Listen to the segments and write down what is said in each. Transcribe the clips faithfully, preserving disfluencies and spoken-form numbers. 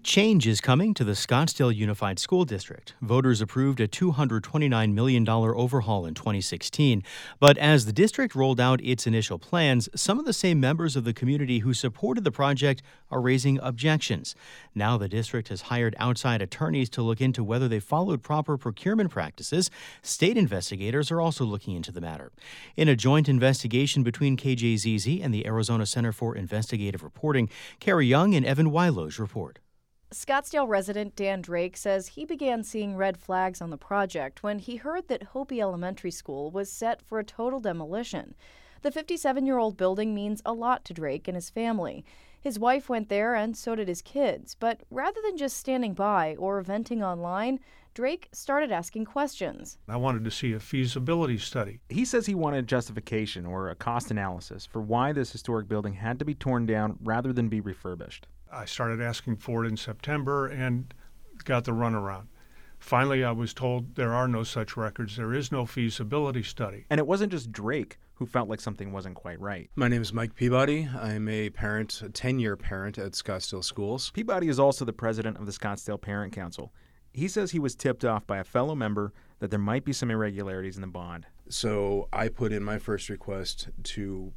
Change is coming to the Scottsdale Unified School District. Voters approved a two hundred twenty-nine million dollars overhaul in twenty sixteen. But as the district rolled out its initial plans, some of the same members of the community who supported the project are raising objections. Now the district has hired outside attorneys to look into whether they followed proper procurement practices. State investigators are also looking into the matter. In a joint investigation between K J Z Z and the Arizona Center for Investigative Reporting, Carrie Young and Evan Weilo's report. Scottsdale resident Dan Drake says he began seeing red flags on the project when he heard that Hopi Elementary School was set for a total demolition. The fifty-seven-year-old building means a lot to Drake and his family. His wife went there and so did his kids, but rather than just standing by or venting online, Drake started asking questions. I wanted to see a feasibility study. He says he wanted justification or a cost analysis for why this historic building had to be torn down rather than be refurbished. I started asking for it in September and got the runaround. Finally, I was told there are no such records. There is no feasibility study. And it wasn't just Drake who felt like something wasn't quite right. My name is Mike Peabody. I'm a parent, a ten-year parent at Scottsdale Schools. Peabody is also the president of the Scottsdale Parent Council. He says he was tipped off by a fellow member that there might be some irregularities in the bond. So I put in my first request to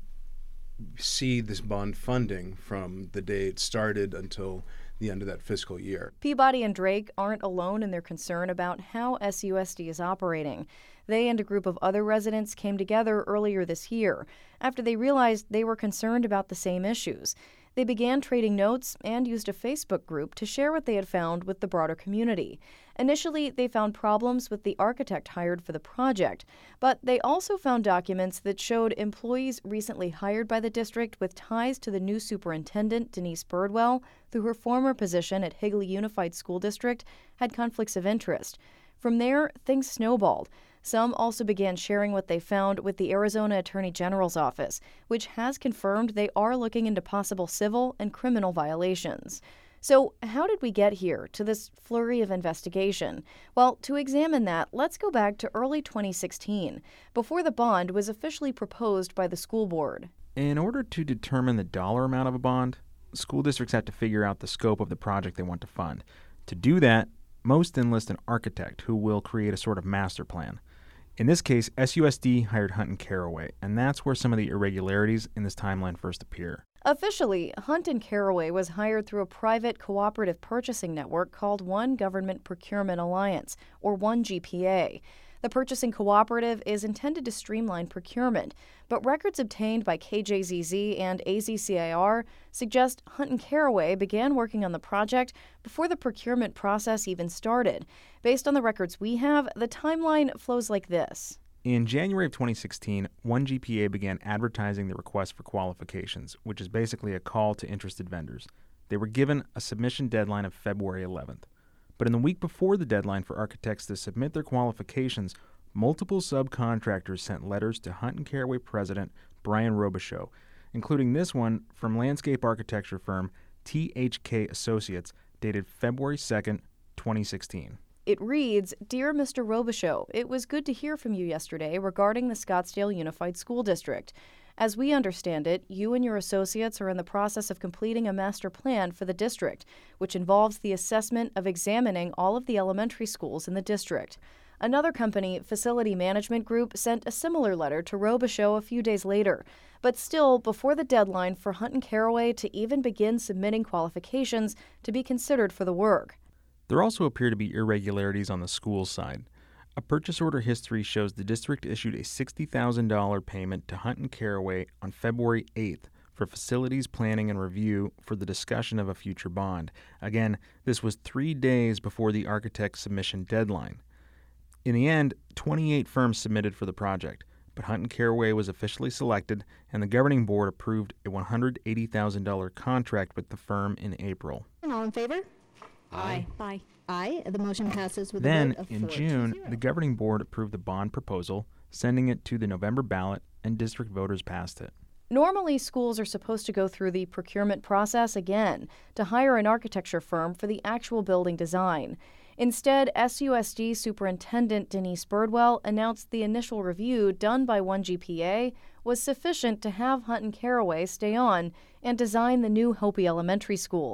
see this bond funding from the day it started until the end of that fiscal year. Peabody and Drake aren't alone in their concern about how S U S D is operating. They and a group of other residents came together earlier this year after they realized they were concerned about the same issues. They began trading notes and used a Facebook group to share what they had found with the broader community. Initially, they found problems with the architect hired for the project, but they also found documents that showed employees recently hired by the district with ties to the new superintendent, Denise Birdwell, through her former position at Higley Unified School District, had conflicts of interest. From there, things snowballed. Some also began sharing what they found with the Arizona Attorney General's office, which has confirmed they are looking into possible civil and criminal violations. So how did we get here to this flurry of investigation? Well, to examine that, let's go back to early twenty sixteen, before the bond was officially proposed by the school board. In order to determine the dollar amount of a bond, school districts have to figure out the scope of the project they want to fund. To do that, most enlist an architect who will create a sort of master plan. In this case, S U S D hired Hunt and Caraway, and that's where some of the irregularities in this timeline first appear. Officially, Hunt and Caraway was hired through a private cooperative purchasing network called One Government Procurement Alliance, or one G P A. The purchasing cooperative is intended to streamline procurement, but records obtained by K J Z Z and A Z C I R suggest Hunt and Caraway began working on the project before the procurement process even started. Based on the records we have, the timeline flows like this. In January of twenty sixteen, one G P A began advertising the request for qualifications, which is basically a call to interested vendors. They were given a submission deadline of February eleventh. But in the week before the deadline for architects to submit their qualifications, multiple subcontractors sent letters to Hunt and Caraway president Brian Robichaux, including this one from landscape architecture firm T H K Associates, dated February second, twenty sixteen. It reads, "Dear Mister Robichaux, it was good to hear from you yesterday regarding the Scottsdale Unified School District. As we understand it, you and your associates are in the process of completing a master plan for the district, which involves the assessment of examining all of the elementary schools in the district." Another company, Facility Management Group, sent a similar letter to Robichaux a few days later, but still before the deadline for Hunt and Caraway to even begin submitting qualifications to be considered for the work. There also appear to be irregularities on the school side. A purchase order history shows the district issued a sixty thousand dollars payment to Hunt and Caraway on February eighth for facilities planning and review for the discussion of a future bond. Again, this was three days before the architect's submission deadline. In the end, twenty-eight firms submitted for the project, but Hunt and Caraway was officially selected, and the governing board approved a one hundred eighty thousand dollars contract with the firm in April. All in favor? Aye. Aye. Aye. The motion passes with Then, a vote of in four to June, zero. the governing board approved the bond proposal, sending it to the November ballot, and district voters passed it. Normally, schools are supposed to go through the procurement process again to hire an architecture firm for the actual building design. Instead, S U S D Superintendent Denise Birdwell announced the initial review done by one G P A was sufficient to have Hunt and Caraway stay on and design the new Hopi Elementary School.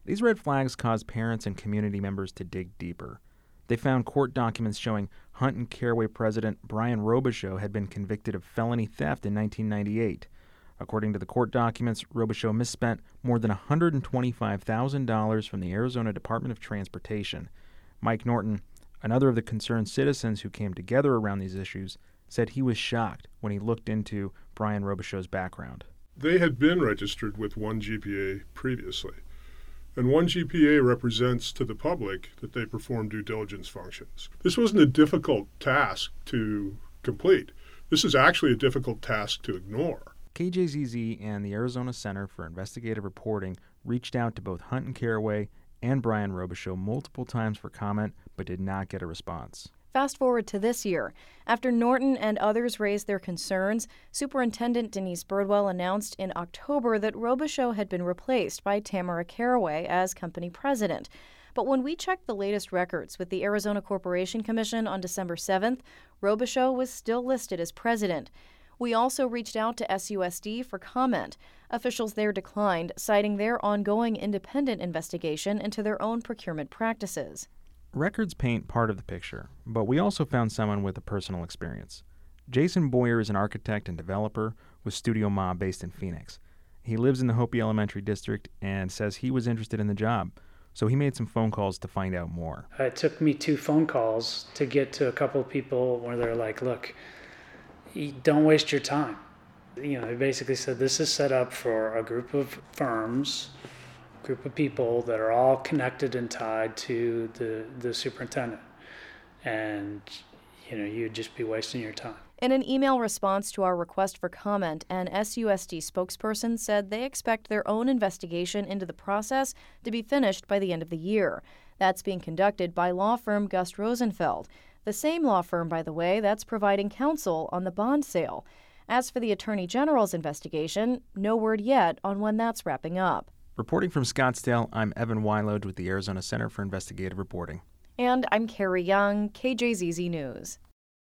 These red flags caused parents and community members to dig deeper. They found court documents showing Hunt and Caraway president Brian Robichaux had been convicted of felony theft in nineteen ninety-eight. According to the court documents, Robichaux misspent more than one hundred twenty-five thousand dollars from the Arizona Department of Transportation. Mike Norton, another of the concerned citizens who came together around these issues, said he was shocked when he looked into Brian Robichaux's background. They had been registered with one G P A previously, and one G P A represents to the public that they perform due diligence functions. This wasn't a difficult task to complete. This is actually a difficult task to ignore. K J Z Z and the Arizona Center for Investigative Reporting reached out to both Hunt and Caraway and Brian Robichaux multiple times for comment, but did not get a response. Fast forward to this year. After Norton and others raised their concerns, Superintendent Denise Birdwell announced in October that Robichaux had been replaced by Tamara Caraway as company president. But when we checked the latest records with the Arizona Corporation Commission on December seventh, Robichaux was still listed as president. We also reached out to S U S D for comment. Officials there declined, citing their ongoing independent investigation into their own procurement practices. Records paint part of the picture, but we also found someone with a personal experience. Jason Boyer is an architect and developer with Studio Ma based in Phoenix. He lives in the Hopi Elementary District and says he was interested in the job, so he made some phone calls to find out more. It took me two phone calls to get to a couple of people where they're like, look, don't waste your time. You know, they basically said this is set up for a group of firms, group of people that are all connected and tied to the, the superintendent. And, you know, you'd just be wasting your time. In an email response to our request for comment, an S U S D spokesperson said they expect their own investigation into the process to be finished by the end of the year. That's being conducted by law firm Gust Rosenfeld, the same law firm, by the way, that's providing counsel on the bond sale. As for the Attorney General's investigation, no word yet on when that's wrapping up. Reporting from Scottsdale, I'm Evan Wylode with the Arizona Center for Investigative Reporting. And I'm Carrie Young, K J Z Z News.